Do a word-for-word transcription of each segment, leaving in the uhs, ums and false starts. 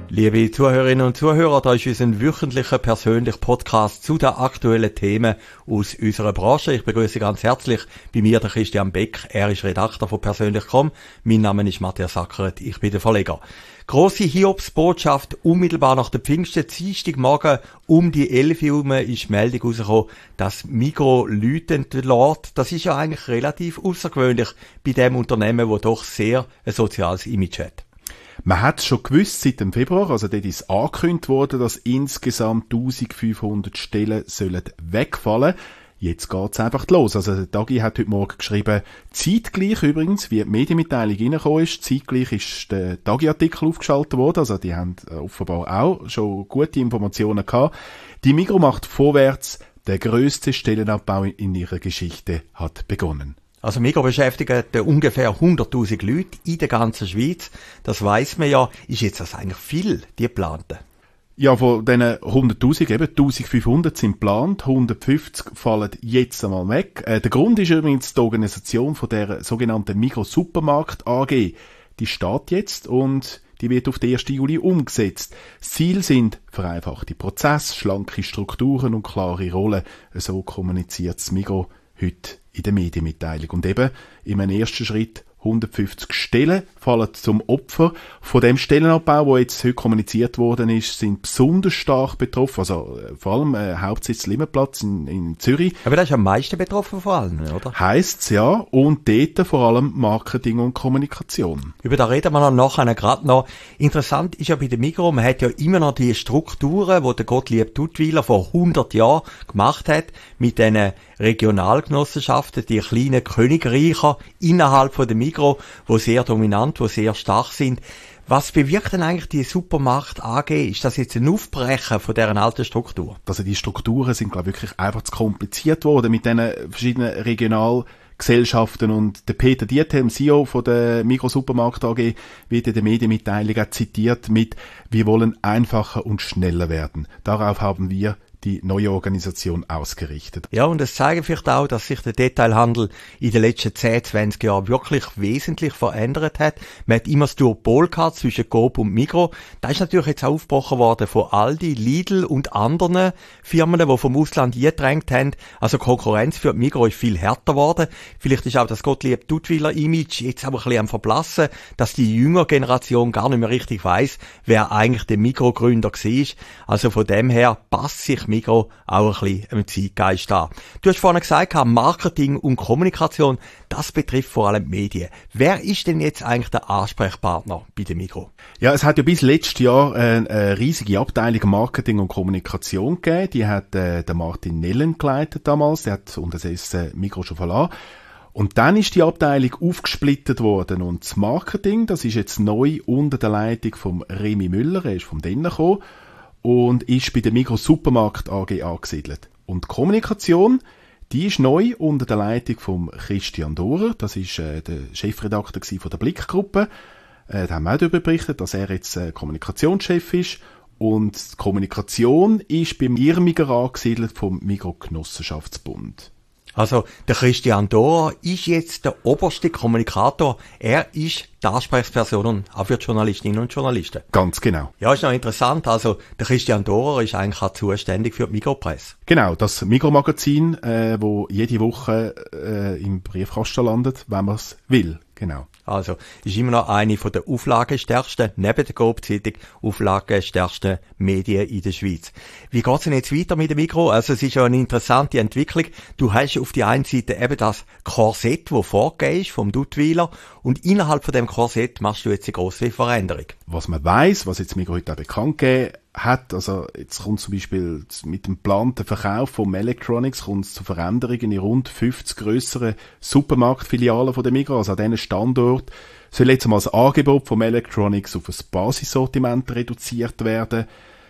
Liebe Zuhörerinnen und Zuhörer, da ist unser wöchentlicher persönlicher Podcast zu den aktuellen Themen aus unserer Branche. Ich begrüße ganz herzlich bei mir den Christian Beck. Er ist Redakteur von persönlich punkt com. Mein Name ist Matthias Sackeret, ich bin der Verleger. Grosse Hiobsbotschaft, unmittelbar nach der Pfingsten, Dienstagmorgen um die elf Uhr herum ist die Meldung rausgekommen, dass Migros Leute entlässt. Das ist ja eigentlich relativ außergewöhnlich bei dem Unternehmen, das doch sehr ein soziales Image hat. Man hat es schon gewusst seit dem Februar, also dort ist angekündigt worden, dass insgesamt eintausendfünfhundert Stellen sollen wegfallen. Jetzt geht's einfach los. Also der Tagi hat heute Morgen geschrieben, zeitgleich übrigens, wie die Medienmitteilung reingekommen ist, zeitgleich ist der Tagi-Artikel aufgeschaltet worden, also die haben offenbar auch schon gute Informationen gehabt. Die Migros macht vorwärts, der grösste Stellenabbau in ihrer Geschichte hat begonnen. Also Migros beschäftigt ungefähr hunderttausend Leute in der ganzen Schweiz. Das weiss man ja. Ist jetzt das eigentlich viel, die geplanten? Ja, von diesen hunderttausend, eben eintausendfünfhundert sind geplant, hundertfünfzig fallen jetzt einmal weg. Äh, der Grund ist übrigens die Organisation von der sogenannten Migros Supermarkt A G. Die steht jetzt und die wird auf den ersten Juli umgesetzt. Das Ziel sind vereinfachte Prozesse, schlanke Strukturen und klare Rollen. So kommuniziert das Migros heute in der Medienmitteilung. Und eben in einem ersten Schritt hundertfünfzig Stellen fallen zum Opfer. Von dem Stellenabbau, der jetzt heute kommuniziert worden ist, sind besonders stark betroffen. Also äh, vor allem äh, Hauptsitz Limmerplatz in, in Zürich. Aber das ist am meisten betroffen vor allem, oder? Heisst's, ja. Und dort vor allem Marketing und Kommunikation. Über da reden wir noch nachher gerade noch. Interessant ist ja bei der Migros, man hat ja immer noch die Strukturen, die der Gottlieb Duttweiler vor hundert Jahren gemacht hat, mit diesen Regionalgenossenschaften, die kleinen Königreicher innerhalb von der Migros, wo sehr dominant, wo sehr stark sind. Was bewirkt denn eigentlich die Supermarkt A G? Ist das jetzt ein Aufbrechen von deren alten Struktur? Also die Strukturen sind, glaube ich, wirklich einfach zu kompliziert worden mit diesen verschiedenen Regionalgesellschaften. Und der Peter Diethelm, C E O von der Migros Supermarkt A G, wird in der Medienmitteilung auch zitiert mit: Wir wollen einfacher und schneller werden. Darauf haben wir die neue Organisation ausgerichtet. Ja, und es zeigt vielleicht auch, dass sich der Detailhandel in den letzten zehn, zwanzig Jahren wirklich wesentlich verändert hat. Man hat immer das Duopol gehabt zwischen Coop und Migros. Das ist natürlich jetzt aufgebrochen worden von Aldi, Lidl und anderen Firmen, die vom Ausland eingedrängt haben. Also Konkurrenz für die Migros ist viel härter geworden. Vielleicht ist auch das Gottlieb Duttweiler-Image jetzt aber ein bisschen am Verblassen, dass die jüngere Generation gar nicht mehr richtig weiss, wer eigentlich der Migros-Gründer war. Also von dem her passt sich Migros auch ein bisschen im Zeitgeist an. Du hast vorhin gesagt, Marketing und Kommunikation, das betrifft vor allem die Medien. Wer ist denn jetzt eigentlich der Ansprechpartner bei der Migros? Ja, es hat ja bis letztes Jahr eine, eine riesige Abteilung Marketing und Kommunikation gegeben. Die hat äh, der Martin Nellen geleitet damals. Der hat unterdessen Migros schon verlassen. Und dann ist die Abteilung aufgesplittet worden. Und das Marketing, das ist jetzt neu unter der Leitung von Remy Müller. Er ist von denen gekommen und ist bei der Migros Supermarkt A G angesiedelt. Und die Kommunikation, die ist neu unter der Leitung von Christian Dorer. Das ist äh, der Chefredakteur von der Blick-Gruppe. Äh, da haben wir auch darüber berichtet, dass er jetzt äh, Kommunikationschef ist. Und die Kommunikation ist beim Irmiger angesiedelt vom Migros Genossenschaftsbund. Also der Christian Dorer ist jetzt der oberste Kommunikator. Er ist die Ansprechperson auch für die Journalistinnen und Journalisten. Ganz genau. Ja, ist noch interessant. Also der Christian Dorer ist eigentlich auch zuständig für die Migros-Presse. Genau, das Migros-Magazin, äh, wo jede Woche äh, im Briefkasten landet, wenn man es will. Genau. Also, ist immer noch eine von der auflagenstärksten, neben der Coop-Zeitung, auflagenstärksten Medien in der Schweiz. Wie geht's denn jetzt weiter mit dem Migros? Also, es ist ja eine interessante Entwicklung. Du hast auf die einen Seite eben das Korsett, das vorgegeben ist vom Duttweiler, und innerhalb von dem Korsett machst du jetzt eine grosse Veränderung. Was man weiss, was jetzt Migros heute auch bekannt gegeben hat, also jetzt kommt zum Beispiel mit dem geplanten Verkauf von Electronics kommt es zu Veränderungen in rund fünfzig grösseren Supermarktfilialen von der Migros. Also an diesen Standort soll jetzt mal das Angebot von Electronics auf ein Basissortiment reduziert werden.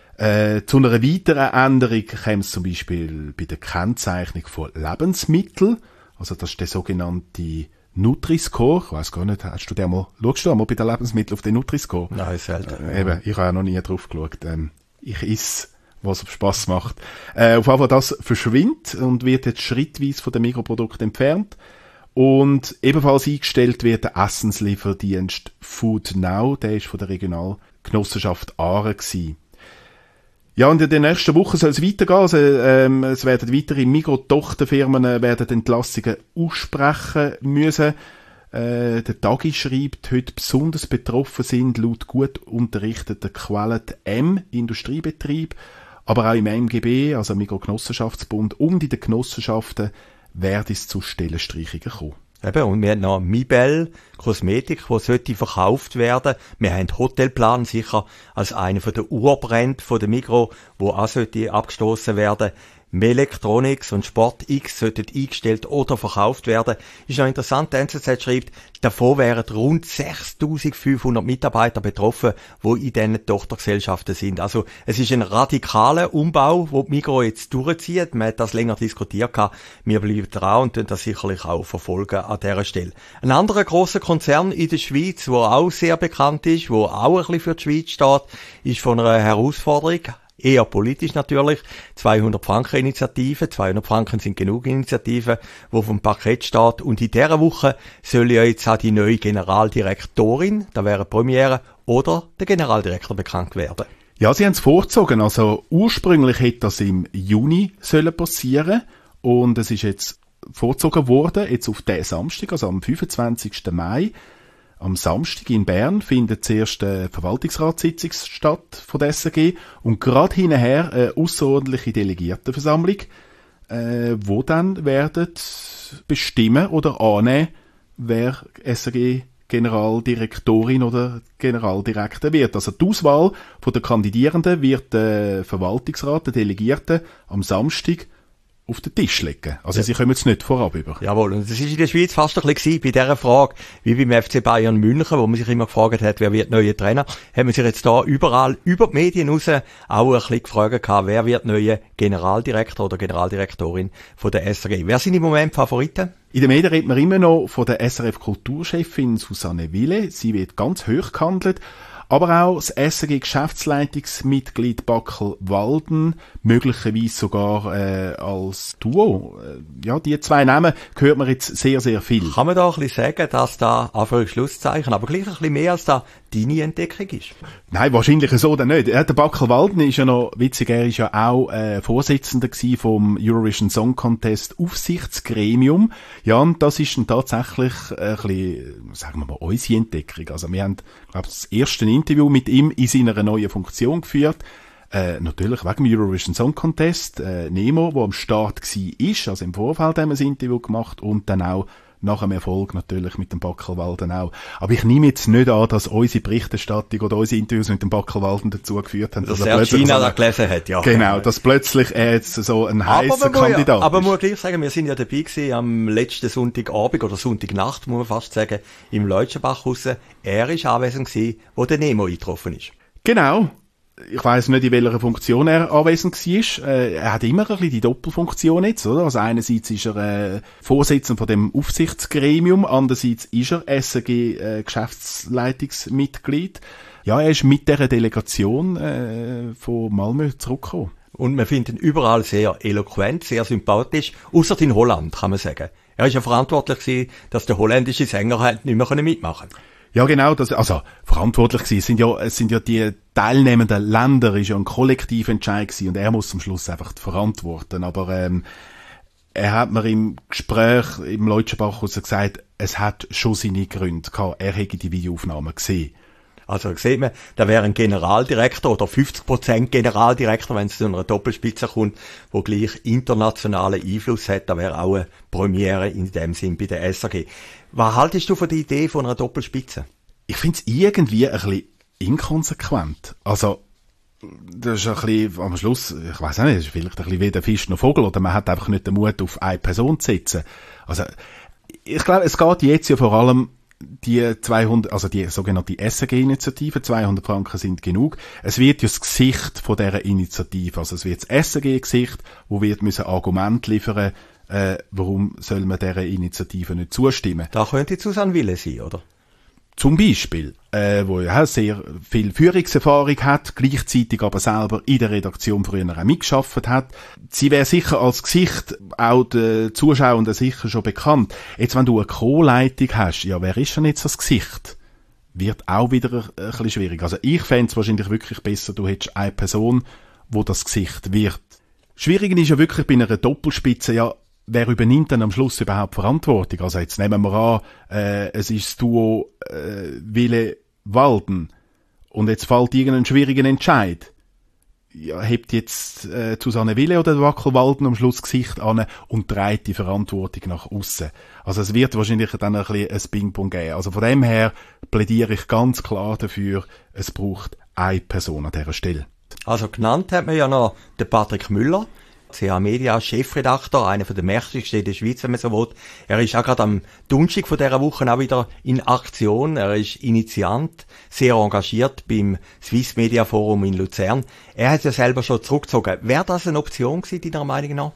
Äh, zu einer weiteren Änderung käme es zum Beispiel bei der Kennzeichnung von Lebensmitteln. Also das ist der sogenannte Nutri-Score. Ich weiss gar nicht, hast du den mal, schaust du mal bei den Lebensmitteln auf den Nutri-Score? Nein, selten. Äh, eben, ich habe ja noch nie drauf geschaut. Ähm, ich isse, was Spass macht. Äh, auf jeden Fall, das verschwindet und wird jetzt schrittweise von den Migros-Produkten entfernt. Und ebenfalls eingestellt wird der Essenslieferdienst Food Now. Der ist von der Regional Genossenschaft Aare gewesen. Ja, und in der nächsten Woche soll es weitergehen. Also, ähm, es werden weitere Migros-Tochterfirmen äh, werden Entlassungen aussprechen müssen. Äh, der Tagi schreibt, heute besonders betroffen sind laut gut unterrichteten Quellen die M, Industriebetrieb, aber auch im M G B, also Migros Genossenschaftsbund, und in den Genossenschaften werde es zu Stellenstreichungen kommen. Eben, und wir haben noch Mibel, Kosmetik, die sollte verkauft werden. Wir haben Hotelplan, sicher als einer der Urbrände von der Migros, wo auch sollte abgestoßen werden. Melectronics und Sport X sollten eingestellt oder verkauft werden. Ist noch interessant, der N Z Z schreibt, davon wären rund sechstausendfünfhundert Mitarbeiter betroffen, die in diesen Tochtergesellschaften sind. Also es ist ein radikaler Umbau, den die Migros jetzt durchzieht. Man hat das länger diskutiert. Wir bleiben dran und tun das sicherlich auch verfolgen an dieser Stelle. Ein anderer grosser Konzern in der Schweiz, der auch sehr bekannt ist, der auch ein bisschen für die Schweiz steht, ist von einer Herausforderung, eher politisch natürlich, zweihundert Franken Initiative, zweihundert Franken sind genug Initiativen, die vom Parkett steht. Und in dieser Woche soll ja jetzt auch die neue Generaldirektorin, da wäre Premiere, oder der Generaldirektor bekannt werden. Ja, sie haben es vorgezogen. Also ursprünglich hätte das im Juni sollen passieren und es ist jetzt vorgezogen worden, jetzt auf den Samstag, also am fünfundzwanzigsten Mai. Am Samstag in Bern findet zuerst eine Verwaltungsratssitzung statt von der S R G und gerade hinterher eine ausserordentliche Delegiertenversammlung, äh, wo dann werden bestimmen oder annehmen, wer S R G Generaldirektorin oder Generaldirektor wird. Also die Auswahl von der Kandidierenden wird der Verwaltungsrat, der Delegierten, am Samstag auf den Tisch legen. Also ja. Sie kommen jetzt nicht vorab über. Jawohl, und das ist in der Schweiz fast ein bisschen bei dieser Frage, wie beim F C Bayern München, wo man sich immer gefragt hat, wer wird neuer Trainer, haben wir sich jetzt da überall über die Medien raus auch ein bisschen gefragt gehabt, wer wird neuer Generaldirektor oder Generaldirektorin von der S R G. Wer sind im Moment Favoriten? In den Medien redet man immer noch von der S R F-Kulturchefin Susanne Wille. Sie wird ganz hoch gehandelt. Aber auch das S R G-Geschäftsleitungsmitglied Backel Walden, möglicherweise sogar äh, als Duo. Ja, die zwei Namen hört man jetzt sehr, sehr viel. Kann man da ein bisschen sagen, dass da Anführungs- und Schlusszeichen, aber gleich ein bisschen mehr als da deine Entdeckung ist? Nein, wahrscheinlich so dann nicht. Der Backel Walden ist ja noch, witzig, er ist ja auch äh, Vorsitzender gewesen vom Eurovision Song Contest Aufsichtsgremium. Ja, und das ist dann tatsächlich ein bisschen, sagen wir mal, unsere Entdeckung. Also wir haben, glaube ich, das erste Interview mit ihm in seiner neuen Funktion geführt. Äh, natürlich wegen dem Eurovision Song Contest. Äh, Nemo, der am Start war, also im Vorfeld haben wir das Interview gemacht und dann auch nach dem Erfolg natürlich mit dem Backel Walden auch. Aber ich nehme jetzt nicht an, dass unsere Berichterstattung oder unsere Interviews mit dem Backel Walden dazu geführt haben, dass, dass er plötzlich China so eine, gelesen hat, ja. Genau, dass plötzlich er jetzt so ein heißer Kandidat ja, ist. Aber man muss gleich sagen, wir sind ja dabei gewesen am letzten Sonntagabend oder Sonntagnacht, muss man fast sagen, im Leutschenbach raus. Er ist anwesend gewesen, wo der Nemo eingetroffen ist. Genau. Ich weiss nicht, in welcher Funktion er anwesend war. Äh, er hat immer ein bisschen die Doppelfunktion jetzt, oder? Also einerseits ist er äh, Vorsitzender von dem Aufsichtsgremium, andererseits ist er S R G-Geschäftsleitungsmitglied. Äh, ja, er ist mit dieser Delegation äh, von Malmö zurückgekommen. Und wir finden ihn überall sehr eloquent, sehr sympathisch, ausser in Holland, kann man sagen. Er ist ja verantwortlich gewesen, dass der holländische Sänger halt nicht mehr mitmachen konnte. Ja, genau, das, also, verantwortlich gewesen, sind ja, es sind ja die teilnehmenden Länder, ist ja ein Kollektiventscheid gewesen und er muss am Schluss einfach verantworten, aber, ähm, er hat mir im Gespräch im Leutschenbach gesagt, es hat schon seine Gründe gehabt, er hätte die Videoaufnahmen gesehen. Also sieht man, da wäre ein Generaldirektor oder fünfzig Prozent Generaldirektor, wenn es zu einer Doppelspitze kommt, wo gleich internationalen Einfluss hat, da wäre auch eine Premiere in dem Sinn bei der S R G. Was haltest du von der Idee von einer Doppelspitze? Ich finde es irgendwie ein bisschen inkonsequent. Also, das ist ein bisschen, am Schluss, ich weiss nicht, das ist vielleicht ein bisschen wie der Fisch noch Vogel, oder man hat einfach nicht den Mut, auf eine Person zu setzen. Also, ich glaube, es geht jetzt ja vor allem die zweihundert, also die sogenannte S R G-Initiative, zweihundert Franken sind genug. Es wird ja das Gesicht von dieser Initiative, also es wird das S R G-Gesicht, wo wird müssen Argumente liefern, äh, warum soll man dieser Initiative nicht zustimmen. Da könnte Susanne Wille sein, oder? Zum Beispiel, äh, wo ja sehr viel Führungserfahrung hat, gleichzeitig aber selber in der Redaktion früher auch mitgearbeitet hat. Sie wäre sicher als Gesicht auch den Zuschauern sicher schon bekannt. Jetzt, wenn du eine Co-Leitung hast, ja, wer ist denn jetzt das Gesicht? wird auch wieder ein, ein bisschen schwierig. Also ich fände es wahrscheinlich wirklich besser, du hättest eine Person, wo das Gesicht wird. Schwierig ist ja wirklich bei einer Doppelspitze, ja, wer übernimmt dann am Schluss überhaupt Verantwortung? Also jetzt nehmen wir an, äh, es ist das Duo äh, Wille-Walden und jetzt fällt irgendein schwieriger Entscheid. Ja, hebt jetzt äh, Susanne Wille oder Wackel-Walden am Schluss Gesicht an und trägt die Verantwortung nach aussen. Also es wird wahrscheinlich dann ein bisschen ein Ping-Pong geben. Also von dem her plädiere ich ganz klar dafür, es braucht eine Person an dieser Stelle. Also genannt hat man ja noch den Patrick Müller, C H Media Chefredakteur, einer der mächtigsten in der Schweiz, wenn man so will. Er ist auch gerade am Donnerstag von dieser Woche auch wieder in Aktion. Er ist Initiant, sehr engagiert beim Swiss Media Forum in Luzern. Er hat ja selber schon zurückgezogen. Wäre das eine Option gewesen, deiner Meinung nach?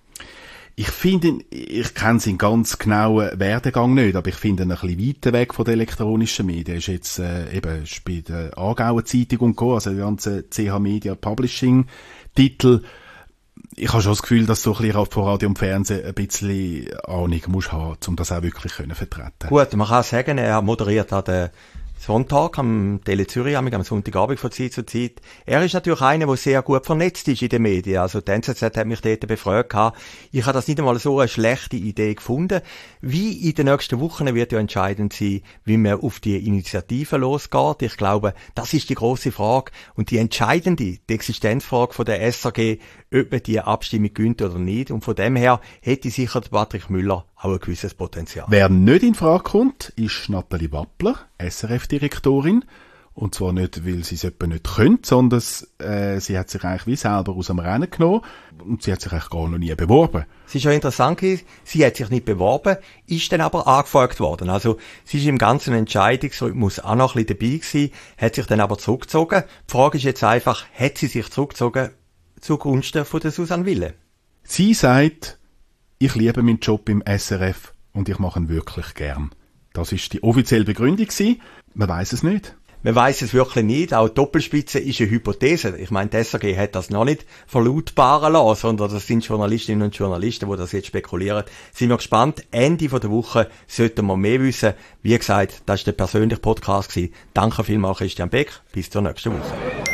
Ich finde, ich kenne seinen ganz genauen Werdegang nicht, aber ich finde ihn ein bisschen weiter weg von den elektronischen Medien. Er ist jetzt äh, eben ist bei der Aargauer Zeitung und Co., also die ganze C H Media Publishing Titel. Ich habe schon das Gefühl, dass du ein bisschen von Radio und Fernsehen ein bisschen Ahnung musst haben, um das auch wirklich können vertreten. Gut, man kann sagen, er moderiert an den Sonntag am Tele Zürich, am Sonntagabend von Zeit zu Zeit. Er ist natürlich einer, der sehr gut vernetzt ist in den Medien. Also die N Z Z hat mich dort befragt. Ich habe das nicht einmal so eine schlechte Idee gefunden. Wie in den nächsten Wochen wird ja entscheidend sein, wie man auf die Initiative losgeht. Ich glaube, das ist die grosse Frage. Und die entscheidende, die Existenzfrage von der S R G, ob man die Abstimmung gewinnt oder nicht. Und von dem her hätte sicher Patrick Müller auch ein gewisses Potenzial. Wer nicht in Frage kommt, ist Nathalie Wappler, S R F-Direktorin. Und zwar nicht, weil sie es etwa nicht könnte, sondern äh, sie hat sich eigentlich wie selber aus dem Rennen genommen und sie hat sich eigentlich gar noch nie beworben. Es ist ja interessant, sie hat sich nicht beworben, ist dann aber angefragt worden. Also sie ist im ganzen Entscheidungsrhythmus auch noch ein bisschen dabei gewesen, hat sich dann aber zurückgezogen. Die Frage ist jetzt einfach, hat sie sich zurückgezogen zugunsten von der Susanne Wille? Sie sagt, ich liebe meinen Job im S R F und ich mache ihn wirklich gern. Das ist die offizielle Begründung gewesen. Man weiss es nicht. Man weiss es wirklich nicht. Auch Doppelspitze ist eine Hypothese. Ich meine, die S R G hat das noch nicht verlautbaren lassen, sondern das sind Journalistinnen und Journalisten, die das jetzt spekulieren. Sind wir gespannt. Ende der Woche sollten wir mehr wissen. Wie gesagt, das war der persönliche Podcast gewesen. Danke vielmals, Christian Beck. Bis zur nächsten Woche.